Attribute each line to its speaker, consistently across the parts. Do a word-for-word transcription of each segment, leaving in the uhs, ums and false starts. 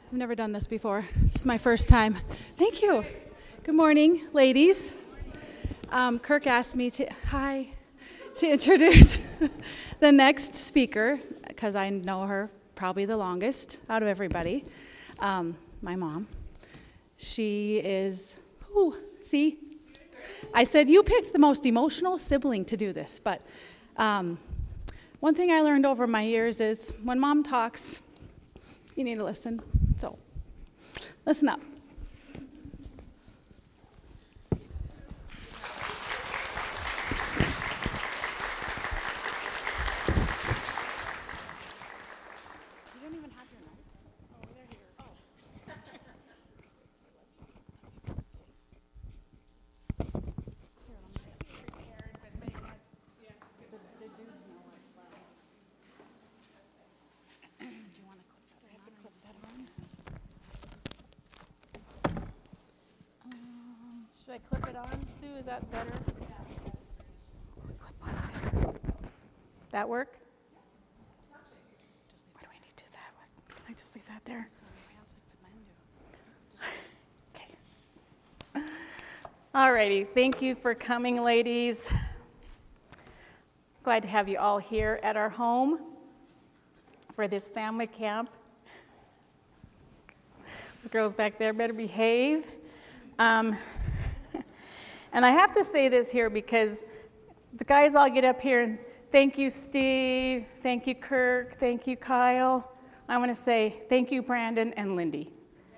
Speaker 1: I've never done this before. This is my first time. Thank you. Good morning, ladies. Um, Kirk asked me to, hi, to introduce the next speaker, because I know her probably the longest out of everybody, um, my mom. She is, ooh, see? I said, you picked the most emotional sibling to do this, but um, one thing I learned over my years is when mom talks, you need to listen. So, listen up. You don't even have your notes? Oh, they're here. Oh.
Speaker 2: Should I clip it on, Sue? Is that better? That work? What do I need to do that with? Can I just leave that there? Okay. Alrighty. Thank you for coming, ladies. Glad to have you all here at our home for this family camp. The girls back there better behave. Um, And I have to say this here because the guys all get up here and thank you, Steve, thank you, Kirk, thank you, Kyle. I want to say thank you, Brandon and Lindy.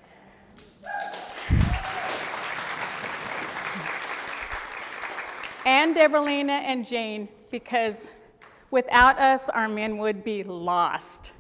Speaker 2: And Deborah-Lena and Jane, because without us, our men would be lost.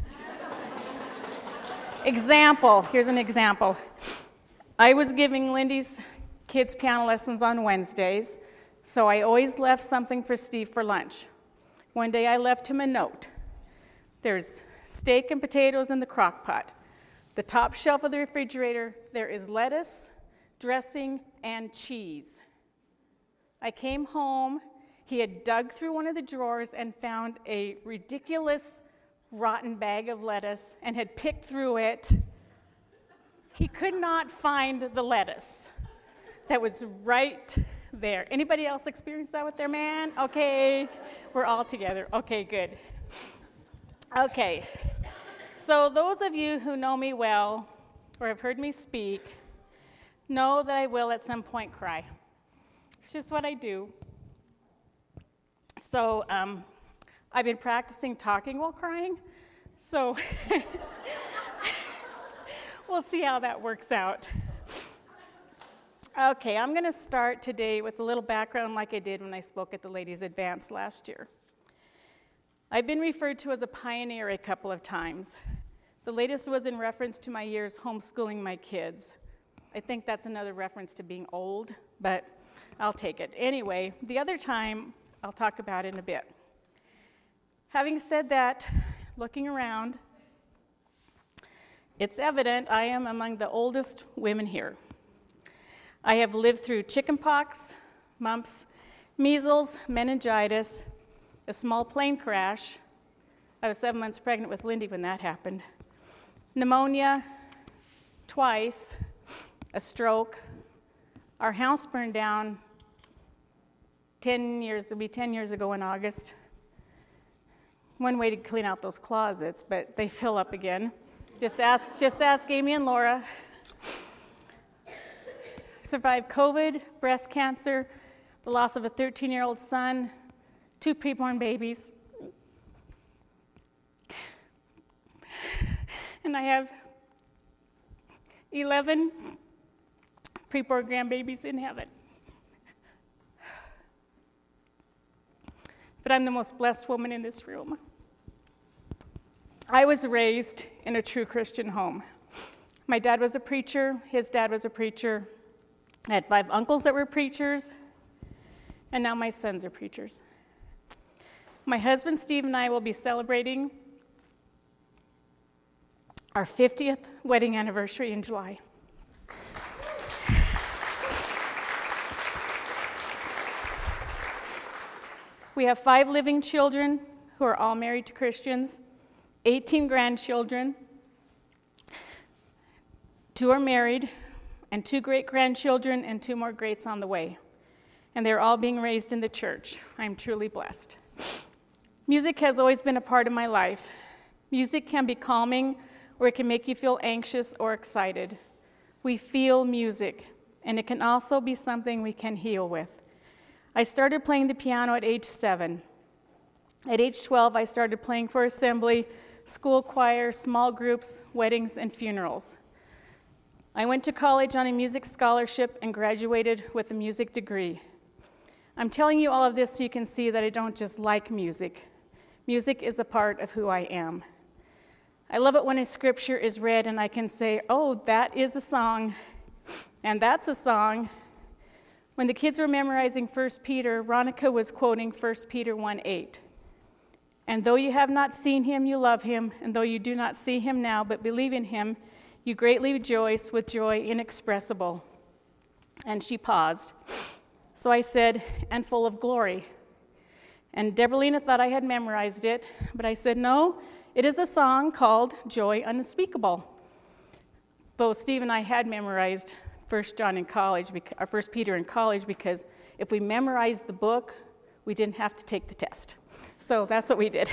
Speaker 2: Example, here's an example. I was giving Lindy's kids piano lessons on Wednesdays, so I always left something for Steve for lunch. One day I left him a note. There's steak and potatoes in the crock pot. The top shelf of the refrigerator, there is lettuce, dressing, and cheese. I came home, he had dug through one of the drawers and found a ridiculous rotten bag of lettuce and had picked through it. He could not find the lettuce. That was right there. Anybody else experience that with their man? Okay, we're all together. Okay, good. Okay, so those of you who know me well or have heard me speak know that I will at some point cry. It's just what I do. So um, I've been practicing talking while crying, so we'll see how that works out. Okay, I'm going to start today with a little background like I did when I spoke at the Ladies Advance last year. I've been referred to as a pioneer a couple of times. The latest was in reference to my years homeschooling my kids. I think that's another reference to being old, but I'll take it. Anyway, the other time, I'll talk about it in a bit. Having said that, looking around, it's evident I am among the oldest women here. I have lived through chickenpox, mumps, measles, meningitis, a small plane crash. I was seven months pregnant with Lindy when that happened. Pneumonia, twice, a stroke. Our house burned down ten years, it'll be ten years ago in August. One way to clean out those closets, but they fill up again. Just ask, just ask Amy and Laura. Survived COVID, breast cancer, the loss of a thirteen-year-old son, two preborn babies. And I have eleven preborn grandbabies in heaven. But I'm the most blessed woman in this room. I was raised in a true Christian home. My dad was a preacher, his dad was a preacher. I had five uncles that were preachers, and now my sons are preachers. My husband, Steve, and I will be celebrating our fiftieth wedding anniversary in July. We have five living children who are all married to Christians, eighteen grandchildren. Two are married, and two great-grandchildren, and two more greats on the way. And they're all being raised in the church. I'm truly blessed. Music has always been a part of my life. Music can be calming, or it can make you feel anxious or excited. We feel music, and it can also be something we can heal with. I started playing the piano at age seven. At age twelve, I started playing for assembly, school choir, small groups, weddings, and funerals. I went to college on a music scholarship and graduated with a music degree. I'm telling you all of this so you can see that I don't just like music. Music is a part of who I am. I love it when a scripture is read and I can say, oh, that is a song, and that's a song. When the kids were memorizing First Peter, Ronica was quoting First Peter one eight. And though you have not seen him, you love him, and though you do not see him now, but believe in him, you greatly rejoice with joy inexpressible. And she paused. So I said, and full of glory. And Deborah thought I had memorized it, but I said, no, it is a song called Joy Unspeakable. Though Steve and I had memorized First John in college, or First Peter in college, because if we memorized the book, we didn't have to take the test. So that's what we did.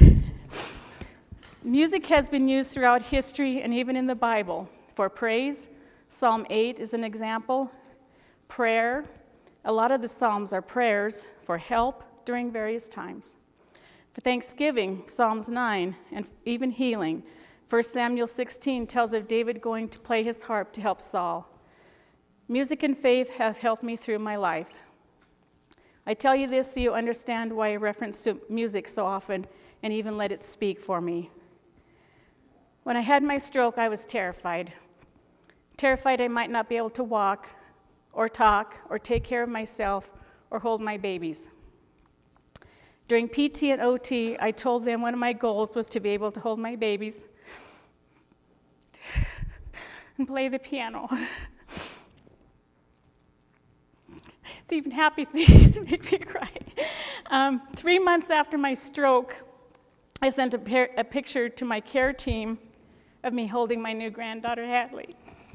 Speaker 2: Music has been used throughout history and even in the Bible for praise. Psalm eight is an example. Prayer. A lot of the Psalms are prayers for help during various times. For thanksgiving, Psalms nine, and even healing. First Samuel sixteen tells of David going to play his harp to help Saul. Music and faith have helped me through my life. I tell you this so you understand why I reference music so often and even let it speak for me. When I had my stroke, I was terrified. Terrified I might not be able to walk or talk or take care of myself or hold my babies. During P T and O T, I told them one of my goals was to be able to hold my babies and play the piano. It's even happy things make me cry. Um, three months after my stroke, I sent a, par- a picture to my care team of me holding my new granddaughter, Hadley.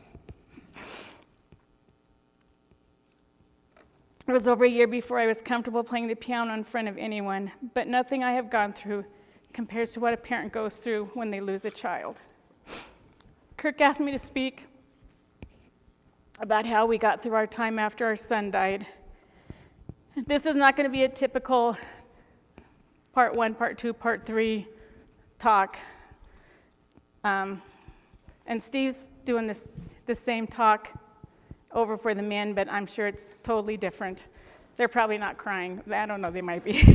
Speaker 2: It was over a year before I was comfortable playing the piano in front of anyone, but nothing I have gone through compares to what a parent goes through when they lose a child. Kirk asked me to speak about how we got through our time after our son died. This is not going to be a typical part one, part two, part three talk. Um, and Steve's doing this the same talk over for the men, but I'm sure it's totally different. They're probably not crying. I don't know, they might be.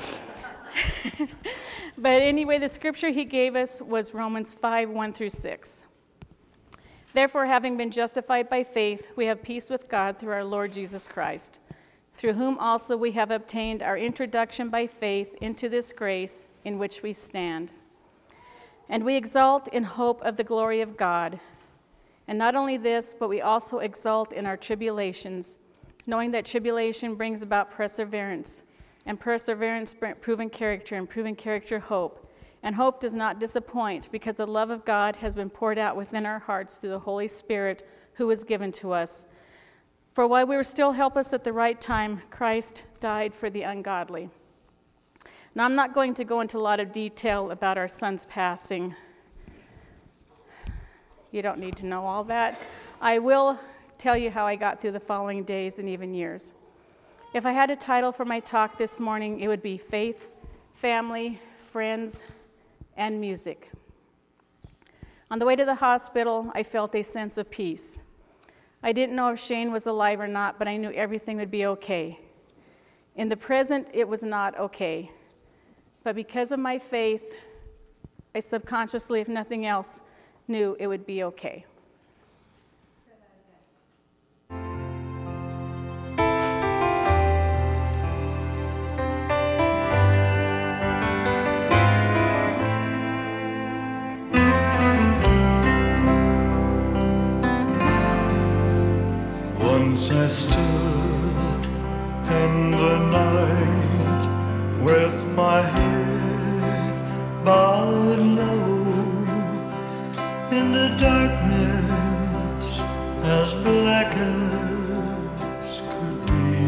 Speaker 2: But anyway, the scripture he gave us was Romans five, one through six. Therefore, having been justified by faith, we have peace with God through our Lord Jesus Christ, through whom also we have obtained our introduction by faith into this grace in which we stand. And we exult in hope of the glory of God. And not only this, but we also exult in our tribulations, knowing that tribulation brings about perseverance, and perseverance proven character, and proven character hope. And hope does not disappoint, because the love of God has been poured out within our hearts through the Holy Spirit who was given to us. For while we were still helpless at the right time, Christ died for the ungodly. Now, I'm not going to go into a lot of detail about our son's passing. You don't need to know all that. I will tell you how I got through the following days and even years. If I had a title for my talk this morning, it would be Faith, Family, Friends, and Music. On the way to the hospital, I felt a sense of peace. I didn't know if Shane was alive or not, but I knew everything would be okay. In the present, it was not okay. But because of my faith, I subconsciously, if nothing else, knew it would be okay.
Speaker 3: Once I stood in the night with my head bowed low in the darkness as black as could be,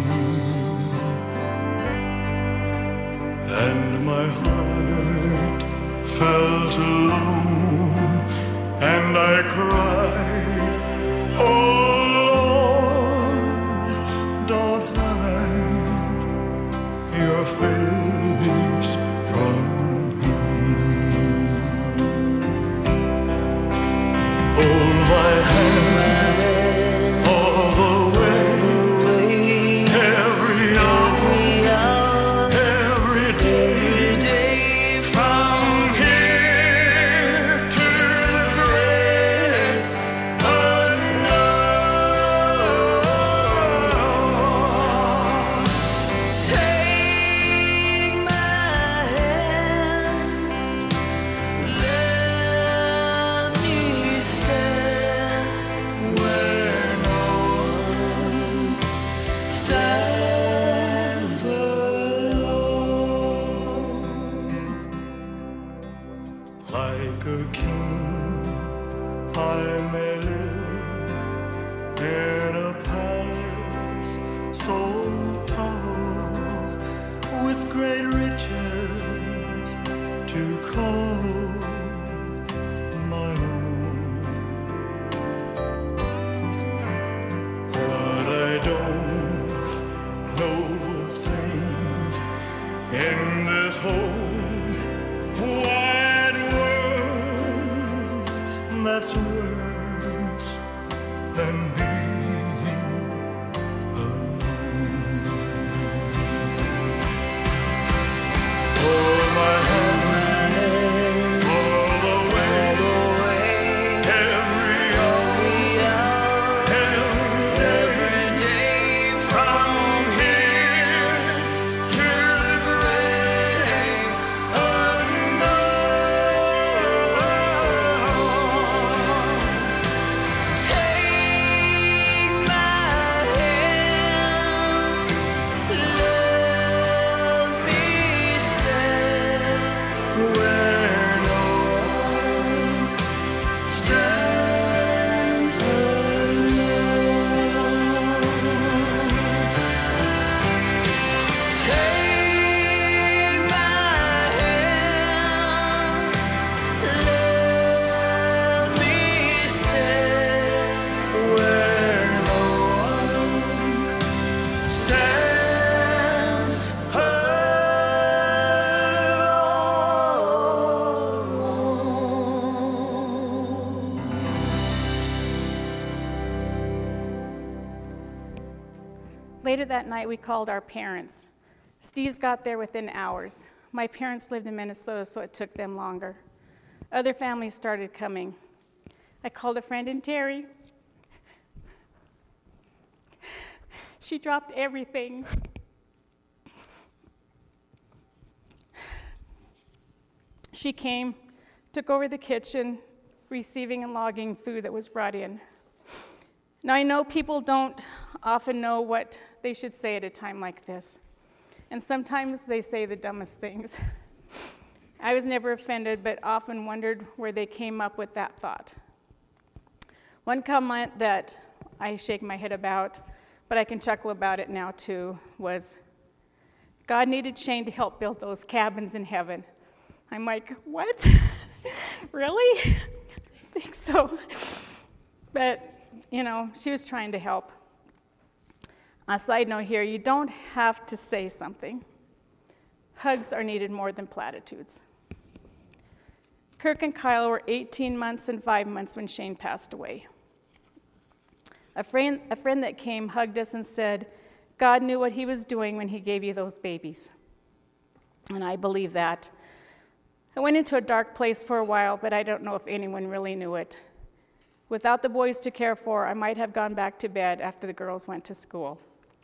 Speaker 3: and my heart felt alone, and I cried, oh Lord, don't hide your face from me. Hold my hand all the way, every hour, every day, from here to the great unknown. Take my hand, let me stand where no one stands alone. Like a king, I may live in a palace so tall, with great riches to call my own. But I don't know a thing in this whole wide world that's worse than being alone. Hold my hand all the way, every hour, every day, from here to the great unknown. Take my hand, let me stand where no one stands alone. Take my hand, let me stand where no one stands alone.
Speaker 2: Later that night, we called our parents. Steve's got there within hours. My parents lived in Minnesota, so it took them longer. Other families started coming. I called a friend in Terry. She dropped everything. She came, took over the kitchen, receiving and logging food that was brought in. Now, I know people don't often know what they should say at a time like this, and sometimes they say the dumbest things. I was never offended, but often wondered where they came up with that thought. One comment that I shake my head about, but I can chuckle about it now too, was, God needed Shane to help build those cabins in heaven. I'm like, what? Really? I think so. But, you know, she was trying to help. A side note here, you don't have to say something. Hugs are needed more than platitudes. Kirk and Kyle were eighteen months and five months when Shane passed away. A friend, a friend that came hugged us and said, God knew what he was doing when he gave you those babies. And I believe that. I went into a dark place for a while, but I don't know if anyone really knew it. Without the boys to care for, I might have gone back to bed after the girls went to school.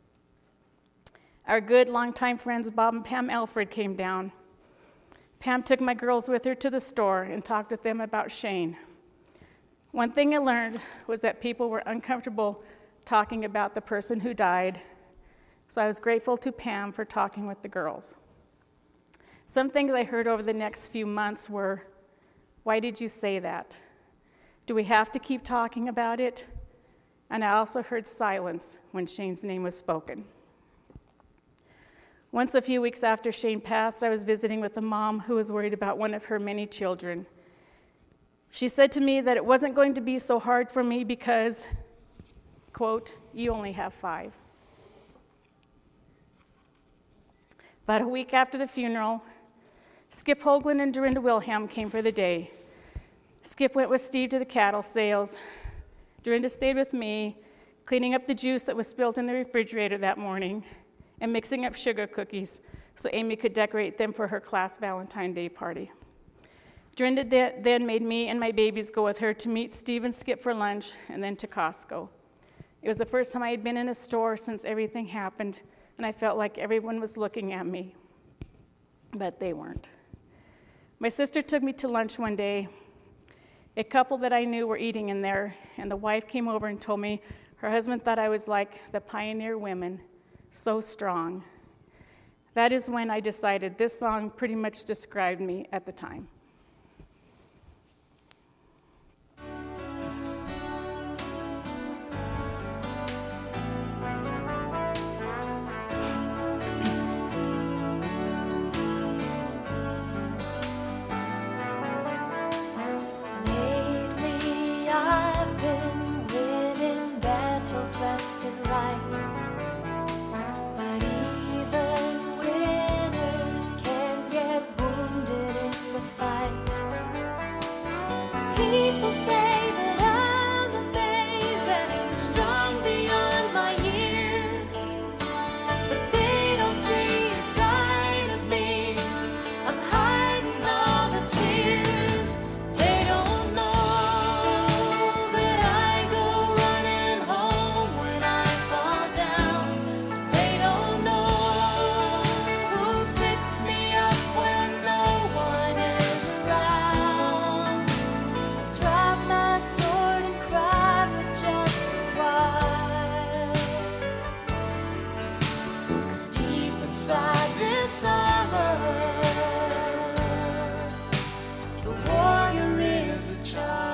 Speaker 2: Our good longtime friends Bob and Pam Alfred came down. Pam took my girls with her to the store and talked with them about Shane. One thing I learned was that people were uncomfortable talking about the person who died, so I was grateful to Pam for talking with the girls. Some things I heard over the next few months were, why did you say that? Do we have to keep talking about it? and I also heard silence when Shane's name was spoken. Once, a few weeks after Shane passed, I was visiting with a mom who was worried about one of her many children. She said to me that it wasn't going to be so hard for me because, quote, you only have five. About a week after the funeral, Skip Hoagland and Dorinda Wilhelm came for the day. Skip went with Steve to the cattle sales. Dorinda stayed with me, cleaning up the juice that was spilled in the refrigerator that morning and mixing up sugar cookies so Amy could decorate them for her class Valentine's Day party. Dorinda then made me and my babies go with her to meet Steve and Skip for lunch and then to Costco. It was the first time I had been in a store since everything happened, and I felt like everyone was looking at me, but they weren't. My sister took me to lunch one day. A couple that I knew were eating in there, and the wife came over and told me her husband thought I was like the pioneer women, so strong. That is when I decided this song pretty much described me at the time.
Speaker 4: Lately I've been winning battles left and right, but even winners can get wounded in the fight. People say that I'm amazing, strong beyond my years, but they don't see inside of me. I'm hiding all the tears. They don't know that I go running home when I fall down. They don't know who picks me up when no one is around. I drop my sword and cry for just a while, 'cause deep inside this armor, the warrior is a child.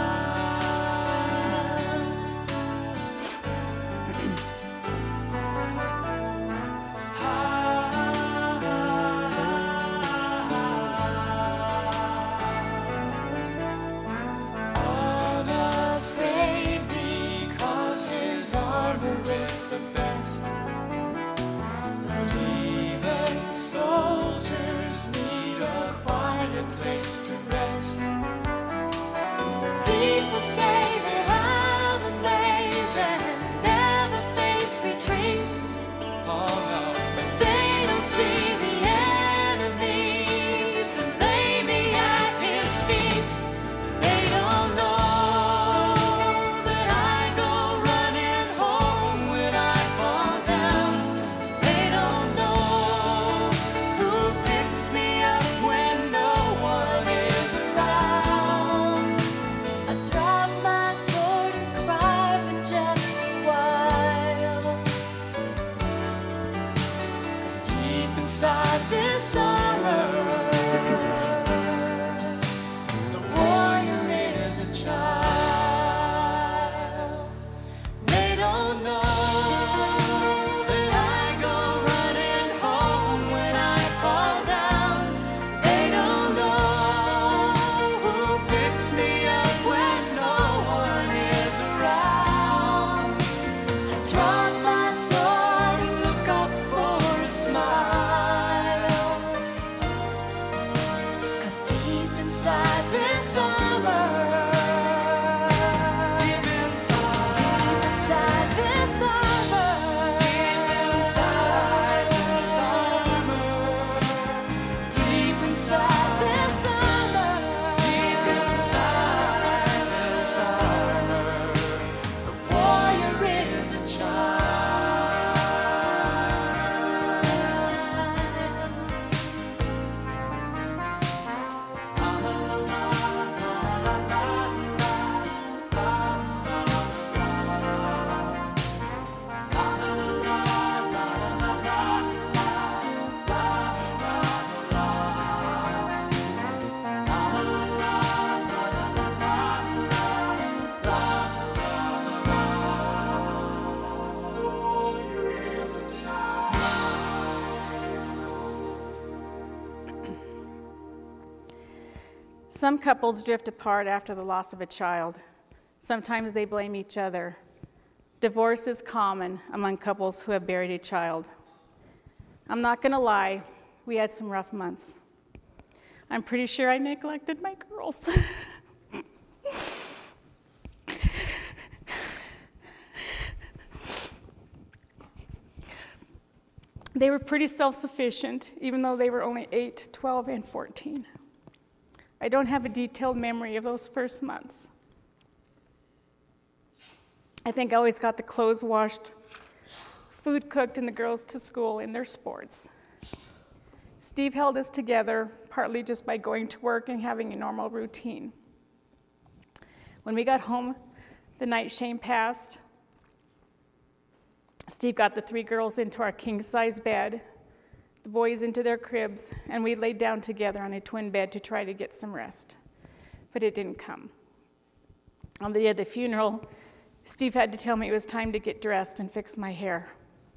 Speaker 4: Unafraid because his armor is the best. But even soldiers need a quiet place to rest. People say that I'm amazing, never face retreat. But they don't see the enemies that lay me at his feet. They don't know that I go running home when I fall down. They don't know who picks me up when no one is around. I drop
Speaker 2: Some couples drift apart after the loss of a child. Sometimes they blame each other. Divorce is common among couples who have buried a child. I'm not going to lie, we had some rough months. I'm pretty sure I neglected my girls. They were pretty self-sufficient, even though they were only eight, twelve, and fourteen. I don't have a detailed memory of those first months. I think I always got the clothes washed, food cooked, and the girls to school in their sports. Steve held us together, partly just by going to work and having a normal routine. When we got home the night Shane passed, Steve got the three girls into our king-size bed, the boys into their cribs, and we laid down together on a twin bed to try to get some rest. But it didn't come. On the day of the funeral, Steve had to tell me it was time to get dressed and fix my hair.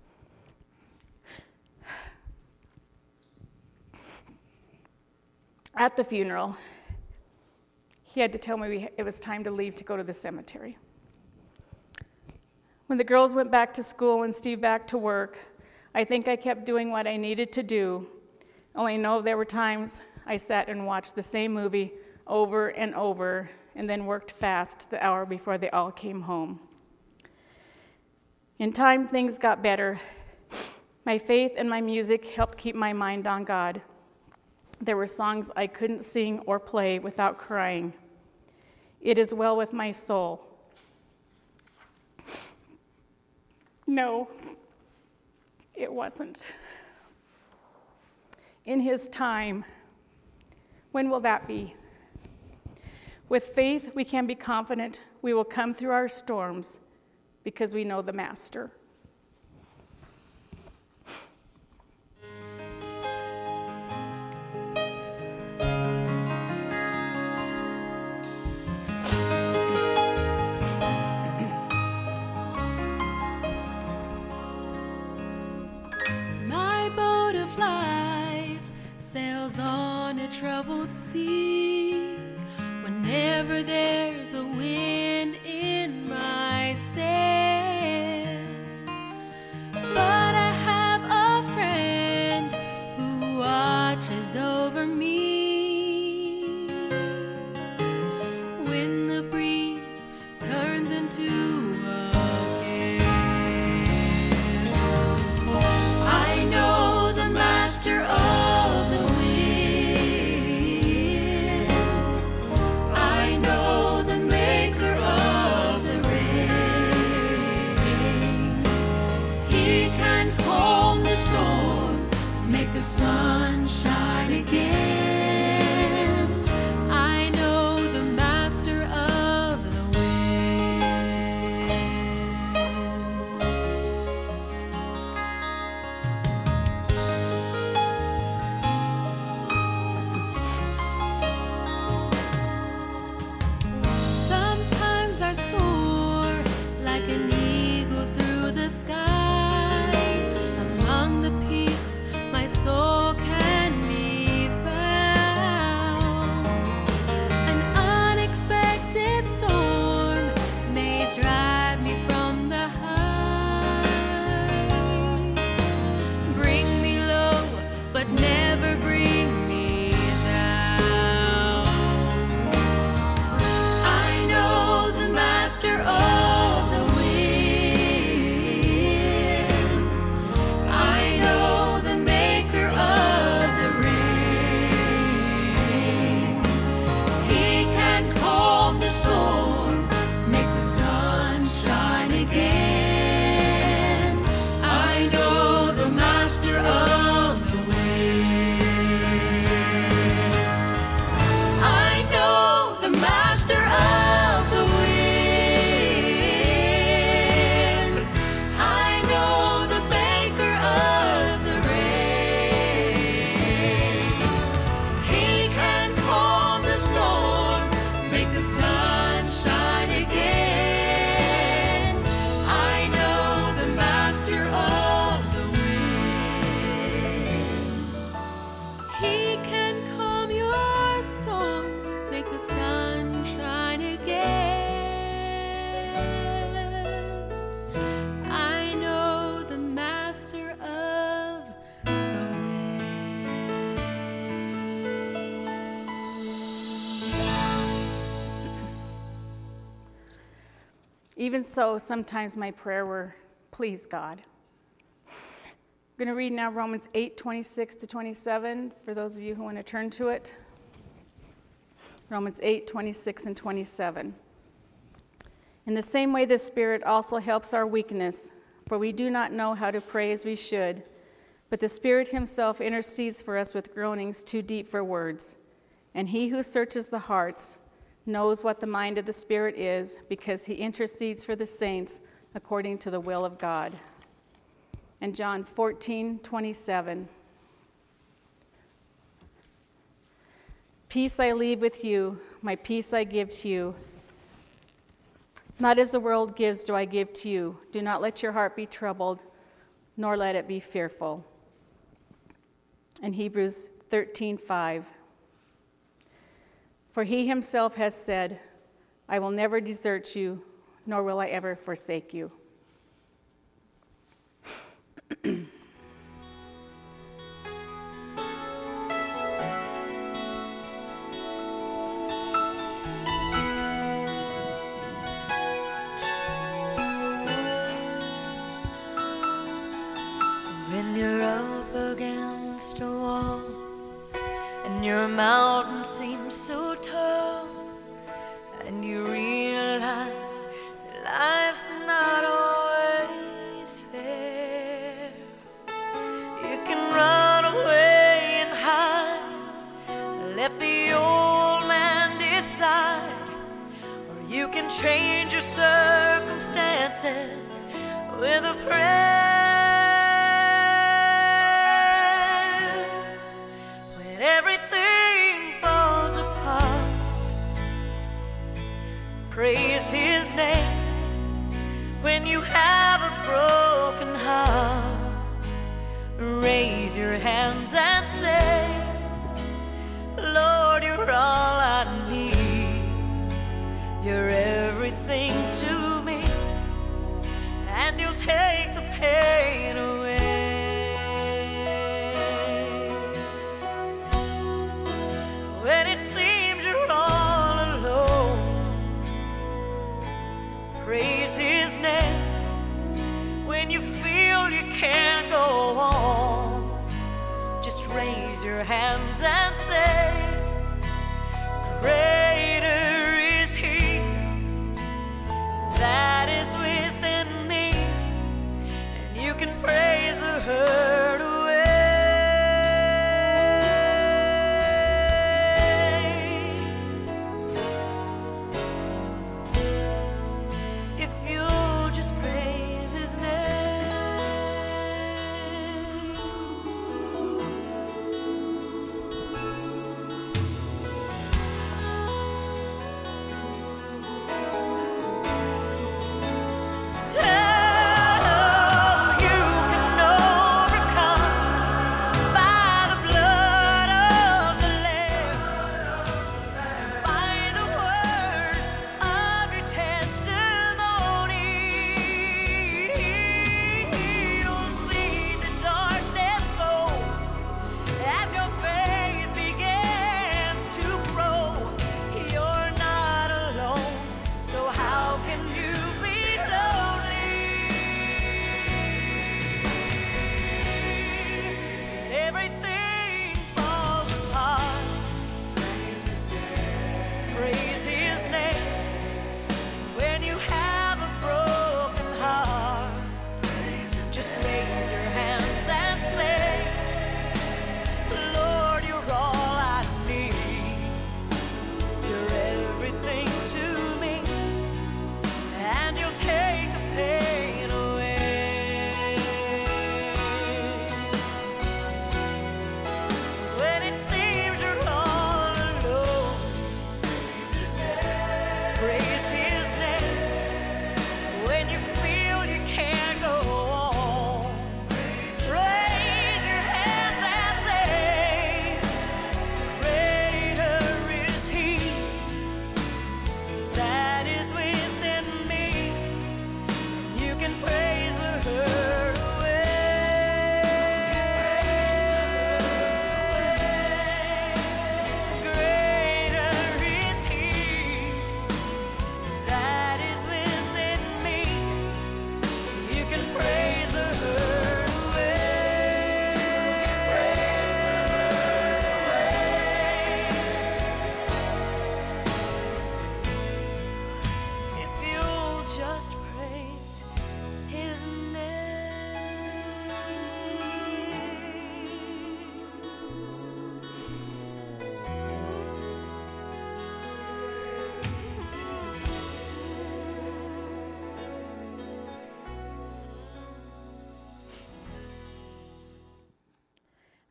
Speaker 2: At the funeral, he had to tell me we, it was time to leave to go to the cemetery. When the girls went back to school and Steve back to work, I think I kept doing what I needed to do, only know there were times I sat and watched the same movie over and over and then worked fast the hour before they all came home. In time, things got better. My faith and my music helped keep my mind on God. There were songs I couldn't sing or play without crying. It is well with my soul. No, it wasn't. In his time, when will that be? With faith, we can be confident we will come through our storms because we know the Master.
Speaker 4: My boat of life sails on a troubled sea. Whenever there's a wind in my sails,
Speaker 2: Even so, sometimes my prayer were, please, God. I'm going to read now Romans eight, twenty-six to twenty-seven, for those of you who want to turn to it. Romans eight, twenty-six and twenty-seven. In the same way, the Spirit also helps our weakness, for we do not know how to pray as we should, but the Spirit himself intercedes for us with groanings too deep for words. And he who searches the hearts knows what the mind of the Spirit is, because he intercedes for the saints according to the will of God. And John fourteen, twenty-seven. Peace I leave with you, my peace I give to you. Not as the world gives do I give to you. Do not let your heart be troubled, nor let it be fearful. And Hebrews thirteen, five. For he himself has said, I will never desert you, nor will I ever forsake you.
Speaker 3: When you're up against a wall and your mountain seems so tall, and you realize that life's not always fair, you can run away and hide, let the old man decide, or you can change your circumstances with a prayer. Praise his name when you have a broken heart. Raise your hands and say, Lord, you're all I need. You're everything to me, and you'll take the pain away. When it seems you're all alone, praise his name. When you feel you can't go on, just raise your hands and say, greater is he that is within me. And you can praise the hurt away.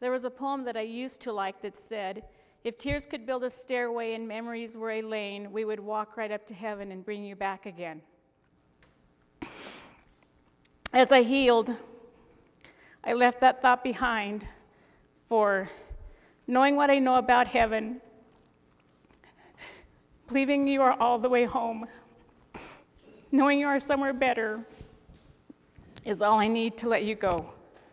Speaker 2: There was a poem that I used to like that said, "If tears could build a stairway and memories were a lane, we would walk right up to heaven and bring you back again." As I healed, I left that thought behind, for knowing what I know about heaven, believing you are all the way home, knowing you are somewhere better, is all I need to let you go.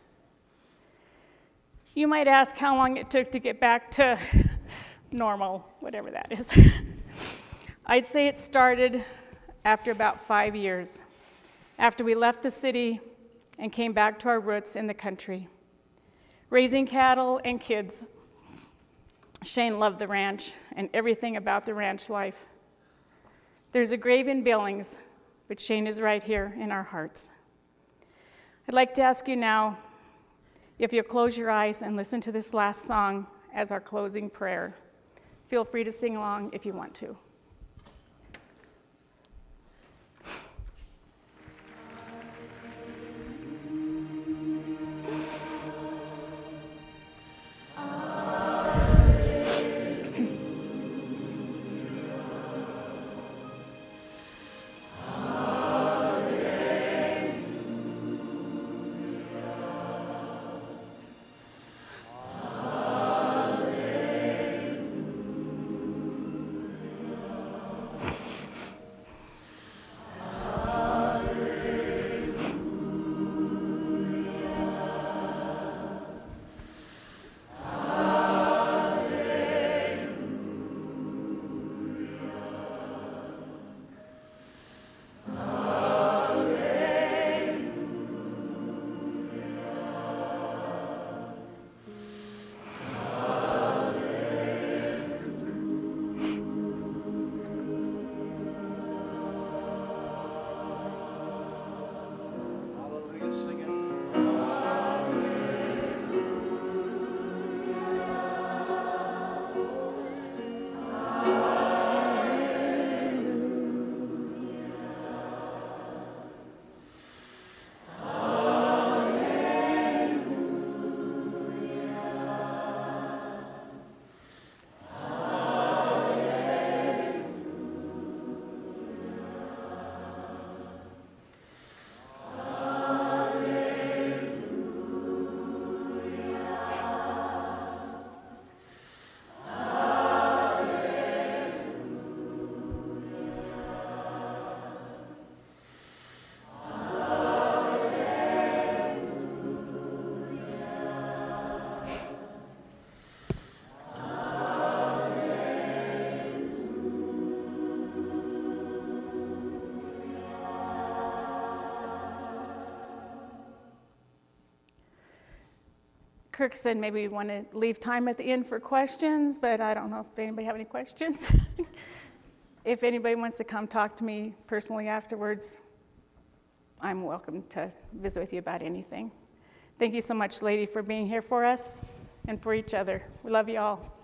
Speaker 2: You might ask how long it took to get back to normal, whatever that is. I'd say it started after about five years, after we left the city and came back to our roots in the country, raising cattle and kids. Shane loved the ranch and everything about the ranch life. There's a grave in Billings, but Shane is right here in our hearts. I'd like to ask you now if you'll close your eyes and listen to this last song as our closing prayer. Feel free to sing along if you want to. Kirk said maybe we want to leave time at the end for questions, but I don't know if anybody have any questions. If anybody wants to come talk to me personally afterwards, I'm welcome to visit with you about anything. Thank you so much, lady, for being here for us and for each other. We love you all.